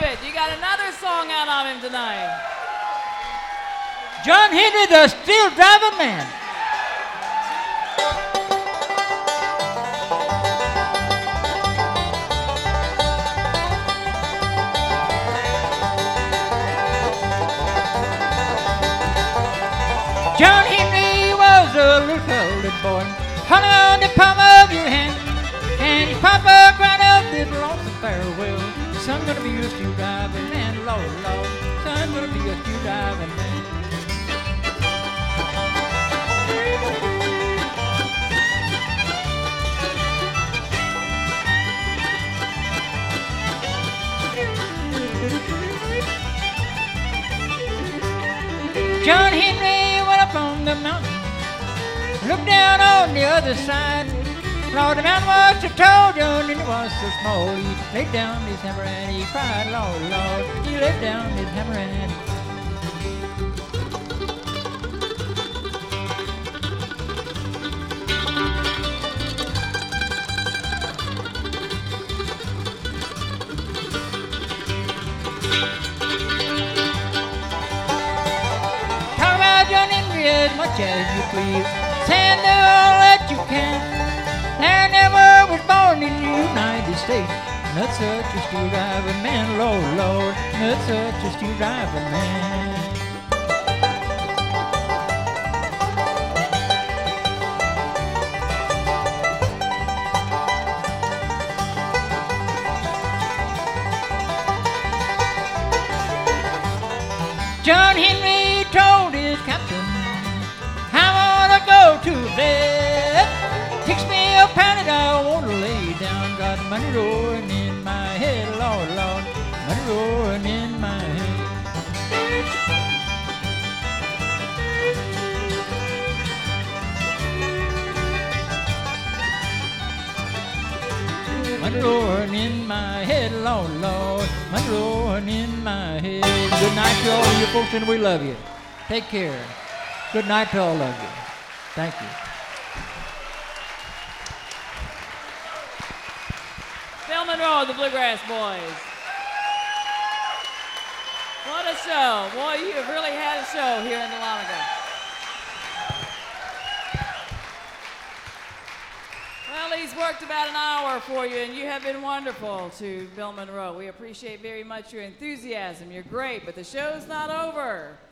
it. You got another song out on him tonight. John Henry, the Steel Driving Man. John Henry was a little colored boy, holding on the palm of your hand, and his papa cried out this lonesome farewell. Son, gonna be a steel driving man, Lord, Lord. Son, gonna be a steel driving man. John Henry went up on the mountain, looked down on the other side. Lord, the mountain was so tall, John, and it was so small. He laid down his hammer and he cried, Lord, Lord. He laid down his hammer and he as much as you please. Send all that you can. There never was born in the United States not such a steel driving man, Lord, Lord, not such a steel driving man. John Henry told his captain, go to bed. Fix me a pound, I want to lay down. Got money roaring in my head, Lord, Lord, money roaring in my head. Money roaring in my head, Lord, Lord, money roaring in my head. Good night to all of you folks, and we love you. Take care. Good night to all of you. Thank you. Bill Monroe, the Bluegrass Boys. What a show. Boy, you have really had a show here in Dahlonega. Well, he's worked about an hour for you, and you have been wonderful to Bill Monroe. We appreciate very much your enthusiasm. You're great, but the show's not over.